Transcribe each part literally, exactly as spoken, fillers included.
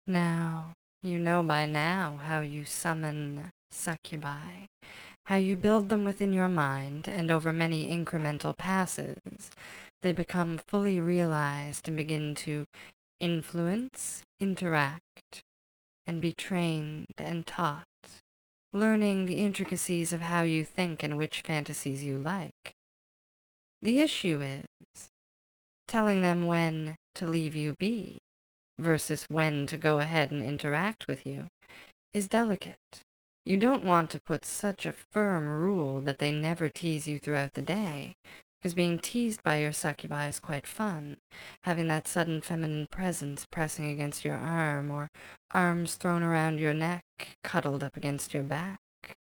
Now, you know by now how you summon succubi, how you build them within your mind, and over many incremental passes, they become fully realized and begin to influence, interact, and be trained and taught, learning the intricacies of how you think and which fantasies you like. The issue is telling them when to leave you be versus when to go ahead and interact with you is delicate. You don't want to put such a firm rule that they never tease you throughout the day, because being teased by your succubi is quite fun. Having that sudden feminine presence pressing against your arm, or arms thrown around your neck, cuddled up against your back.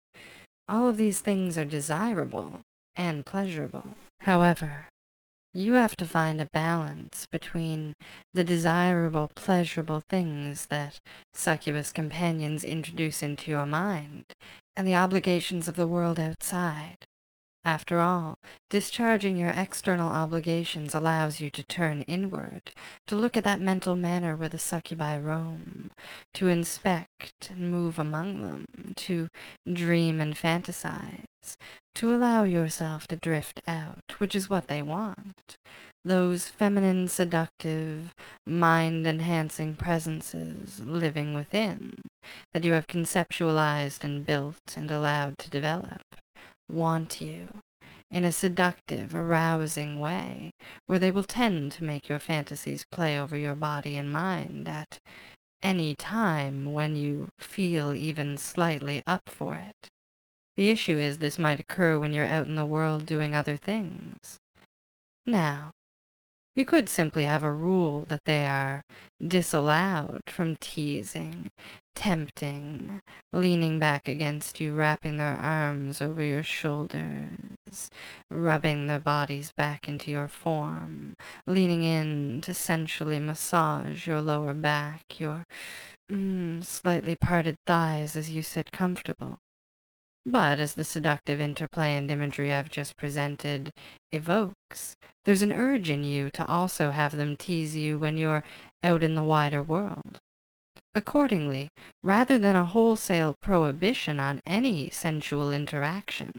All of these things are desirable and pleasurable. However, you have to find a balance between the desirable, pleasurable things that succubus companions introduce into your mind and the obligations of the world outside. After all, discharging your external obligations allows you to turn inward, to look at that mental manner where the succubi roam, to inspect and move among them, to dream and fantasize, to allow yourself to drift out, which is what they want. Those feminine, seductive, mind-enhancing presences living within, that you have conceptualized and built and allowed to develop, want you in a seductive, arousing way, where they will tend to make your fantasies play over your body and mind at any time when you feel even slightly up for it. The issue is this might occur when you're out in the world doing other things. Now, you could simply have a rule that they are disallowed from teasing, tempting, leaning back against you, wrapping their arms over your shoulders, rubbing their bodies back into your form, leaning in to sensually massage your lower back, your mm, slightly parted thighs as you sit comfortable. But as the seductive interplay and imagery I've just presented evokes, there's an urge in you to also have them tease you when you're out in the wider world. Accordingly, rather than a wholesale prohibition on any sensual interaction,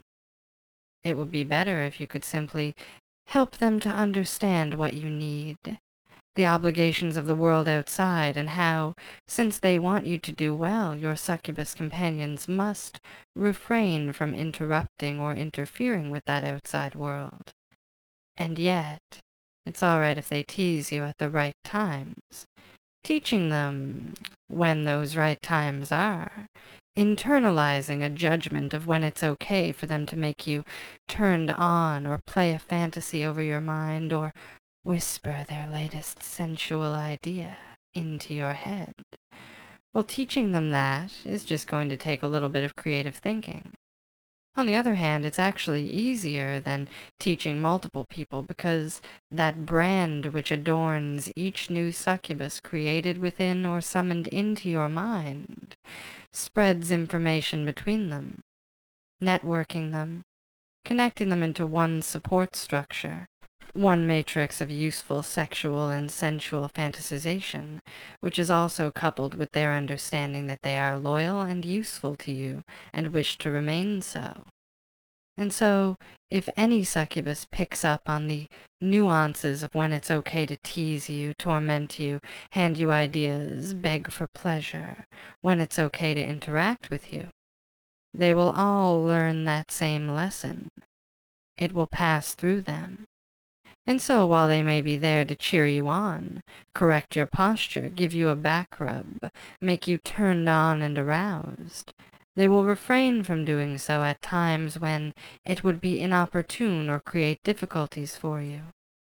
it would be better if you could simply help them to understand what you need, the obligations of the world outside, and how, since they want you to do well, your succubus companions must refrain from interrupting or interfering with that outside world. And yet, it's all right if they tease you at the right times, teaching them when those right times are, internalizing a judgment of when it's okay for them to make you turned on or play a fantasy over your mind or whisper their latest sensual idea into your head. Well, teaching them that is just going to take a little bit of creative thinking. On the other hand, it's actually easier than teaching multiple people because that brand which adorns each new succubus created within or summoned into your mind spreads information between them, networking them, connecting them into one support structure, one matrix of useful sexual and sensual fantasization, which is also coupled with their understanding that they are loyal and useful to you and wish to remain so. And so, if any succubus picks up on the nuances of when it's okay to tease you, torment you, hand you ideas, beg for pleasure, when it's okay to interact with you, they will all learn that same lesson. It will pass through them. And so while they may be there to cheer you on, correct your posture, give you a back rub, make you turned on and aroused, they will refrain from doing so at times when it would be inopportune or create difficulties for you.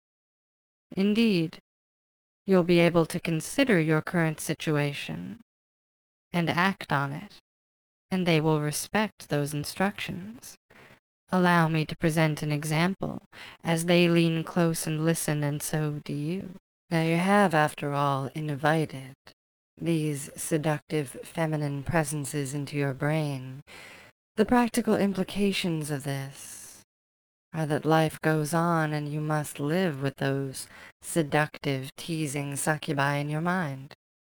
Indeed, you'll be able to consider your current situation and act on it, and they will respect those instructions. Allow me to present an example, as they lean close and listen, and so do you. Now you have, after all, invited these seductive feminine presences into your brain. The practical implications of this are that life goes on and you must live with those seductive, teasing succubi in your mind.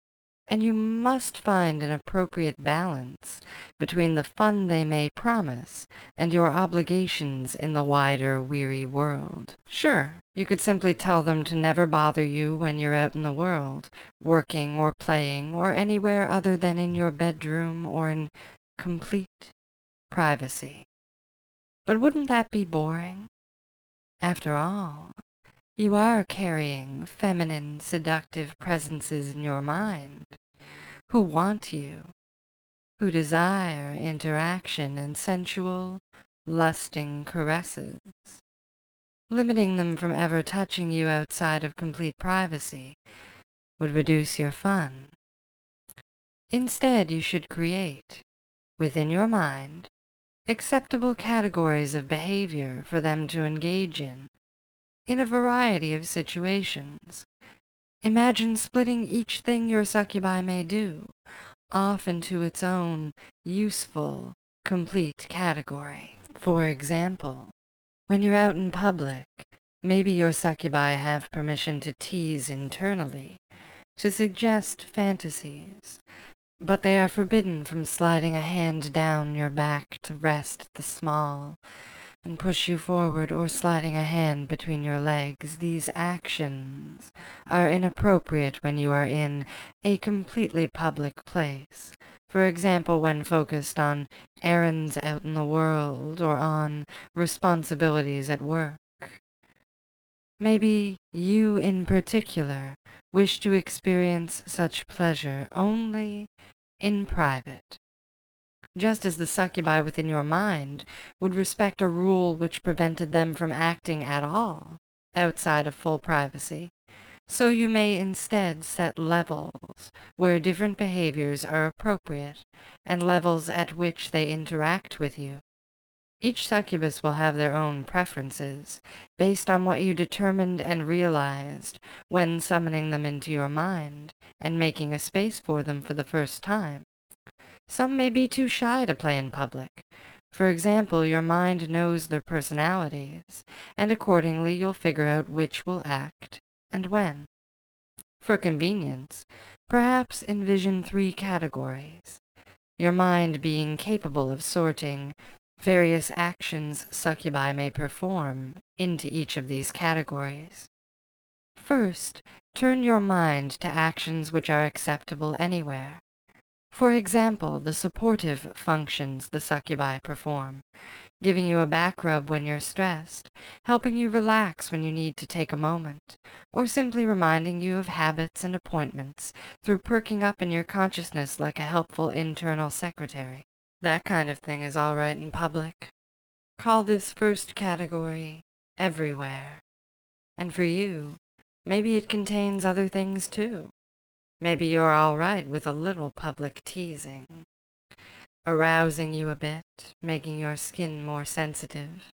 and you must find an appropriate balance between the fun they may promise and your obligations in the wider, weary world. Sure, you could simply tell them to never bother you when you're out in the world, working or playing or anywhere other than in your bedroom or in complete privacy. But wouldn't that be boring? After all, you are carrying feminine, seductive presences in your mind who want you, who desire interaction and sensual, lusting caresses. Limiting them from ever touching you outside of complete privacy would reduce your fun. Instead, you should create, within your mind, acceptable categories of behavior for them to engage in, in a variety of situations. Imagine splitting each thing your succubi may do off into its own useful, complete category. For example, when you're out in public, maybe your succubi have permission to tease internally, to suggest fantasies, but they are forbidden from sliding a hand down your back to rest the small and push you forward, or sliding a hand between your legs. These actions are inappropriate when you are in a completely public place. For example, when focused on errands out in the world or on responsibilities at work. Maybe you in particular wish to experience such pleasure only in private, just as the succubi within your mind would respect a rule which prevented them from acting at all outside of full privacy. So you may instead set levels where different behaviors are appropriate and levels at which they interact with you. Each succubus will have their own preferences based on what you determined and realized when summoning them into your mind and making a space for them for the first time. Some may be too shy to play in public. For example, your mind knows their personalities, and accordingly you'll figure out which will act and when. For convenience, perhaps envision three categories, your mind being capable of sorting various actions succubi may perform into each of these categories. First, turn your mind to actions which are acceptable anywhere. For example, the supportive functions the succubi perform, giving you a back rub when you're stressed, helping you relax when you need to take a moment, or simply reminding you of habits and appointments through perking up in your consciousness like a helpful internal secretary. That kind of thing is all right in public. Call this first category everywhere. And for you, maybe it contains other things too. Maybe you're all right with a little public teasing, arousing you a bit, making your skin more sensitive,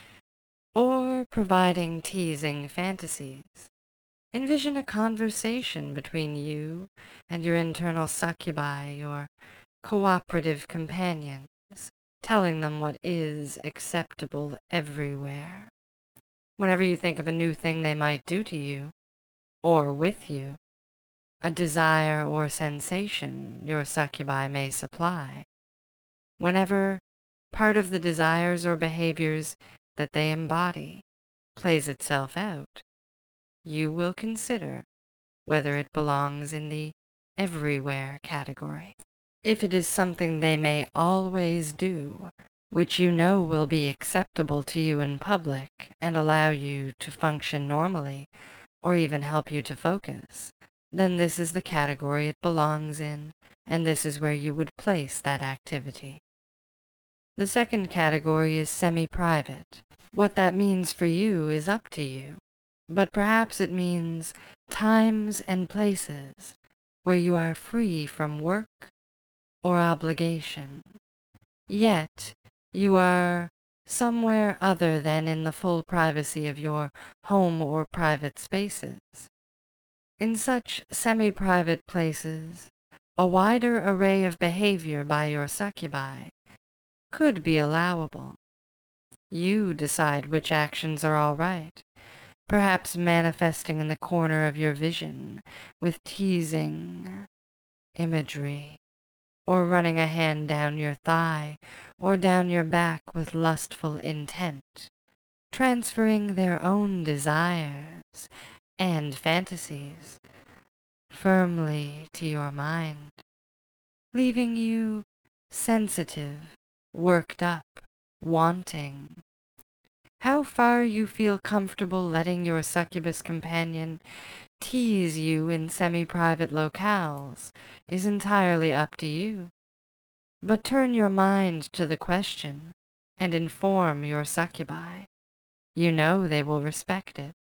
or providing teasing fantasies. Envision a conversation between you and your internal succubi, your cooperative companions, telling them what is acceptable everywhere. Whenever you think of a new thing they might do to you, or with you, a desire or sensation your succubi may supply. Whenever part of the desires or behaviors that they embody plays itself out, you will consider whether it belongs in the everywhere category. If it is something they may always do, which you know will be acceptable to you in public and allow you to function normally, or even help you to focus, then this is the category it belongs in, and this is where you would place that activity. The second category is semi-private. What that means for you is up to you, but perhaps it means times and places where you are free from work or obligation. Yet, you are somewhere other than in the full privacy of your home or private spaces. In such semi-private places, a wider array of behavior by your succubi could be allowable. You decide which actions are all right, perhaps manifesting in the corner of your vision with teasing imagery, or running a hand down your thigh or down your back with lustful intent, transferring their own desires and fantasies firmly to your mind, leaving you sensitive, worked up, wanting. How far you feel comfortable letting your succubus companion tease you in semi-private locales is entirely up to you. But turn your mind to the question and inform your succubi. You know they will respect it.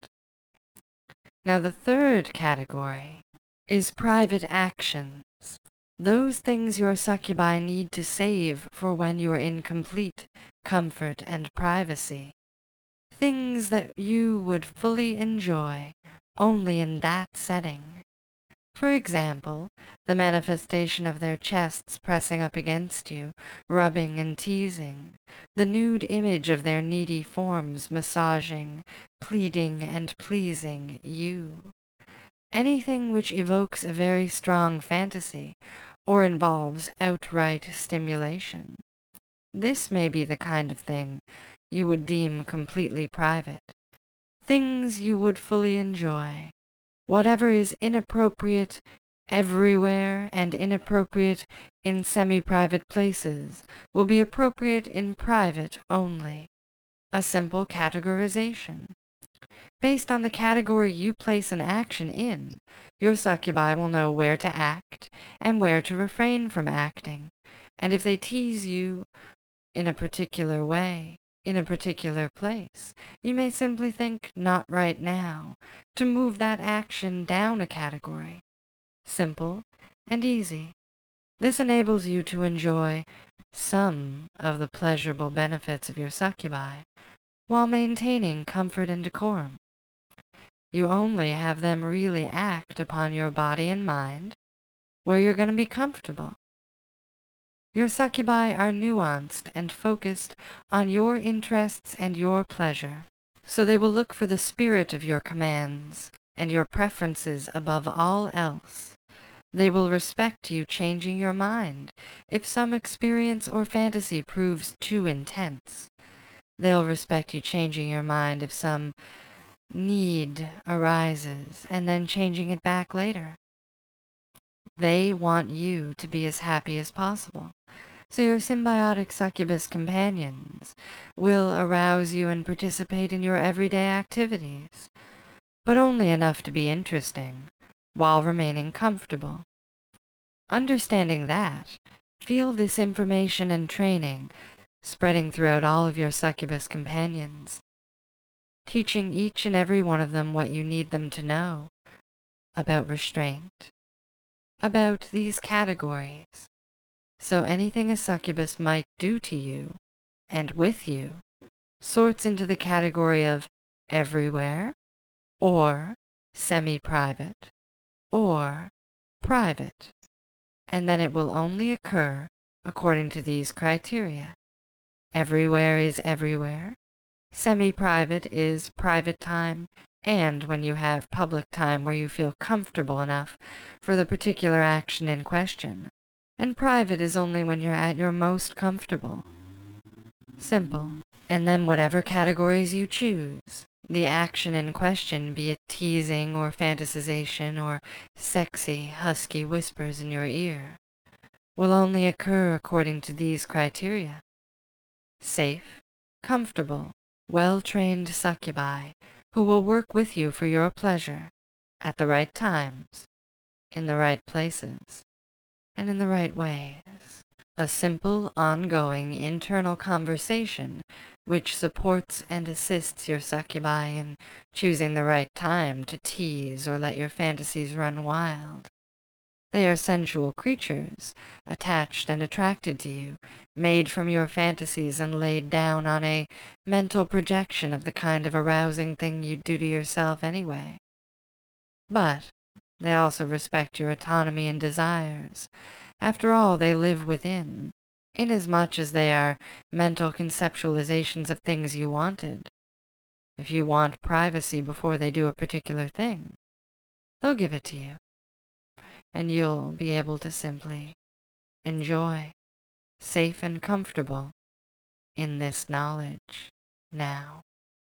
Now the third category is private actions. Those things your succubi need to save for when you're in complete comfort and privacy. Things that you would fully enjoy only in that setting. For example, the manifestation of their chests pressing up against you, rubbing and teasing, the nude image of their needy forms massaging, pleading and pleasing you. Anything which evokes a very strong fantasy or involves outright stimulation. This may be the kind of thing you would deem completely private. Things you would fully enjoy. Whatever is inappropriate everywhere and inappropriate in semi-private places will be appropriate in private only. A simple categorization. Based on the category you place an action in, your succubi will know where to act and where to refrain from acting, and if they tease you in a particular way, in a particular place, you may simply think, not right now, to move that action down a category. Simple and easy. This enables you to enjoy some of the pleasurable benefits of your succubi while maintaining comfort and decorum. You only have them really act upon your body and mind where you're going to be comfortable. Your succubi are nuanced and focused on your interests and your pleasure, so they will look for the spirit of your commands and your preferences above all else. They will respect you changing your mind if some experience or fantasy proves too intense. They'll respect you changing your mind if some need arises and then changing it back later. They want you to be as happy as possible. So your symbiotic succubus companions will arouse you and participate in your everyday activities, but only enough to be interesting, while remaining comfortable. Understanding that, feel this information and training spreading throughout all of your succubus companions, teaching each and every one of them what you need them to know about restraint, about these categories. So anything a succubus might do to you, and with you, sorts into the category of everywhere, or semi-private, or private, and then it will only occur according to these criteria. Everywhere is everywhere, semi-private is private time, and when you have public time where you feel comfortable enough for the particular action in question. And private is only when you're at your most comfortable. Simple. And then whatever categories you choose, the action in question, be it teasing or fantasization or sexy, husky whispers in your ear, will only occur according to these criteria. Safe, comfortable, well-trained succubi who will work with you for your pleasure at the right times, in the right places, and in the right ways. A simple, ongoing, internal conversation which supports and assists your succubi in choosing the right time to tease or let your fantasies run wild. They are sensual creatures, attached and attracted to you, made from your fantasies and laid down on a mental projection of the kind of arousing thing you'd do to yourself anyway. But they also respect your autonomy and desires. After all, they live within, inasmuch as they are mental conceptualizations of things you wanted. If you want privacy before they do a particular thing, they'll give it to you. and you'll be able to simply enjoy, safe and comfortable in this knowledge now.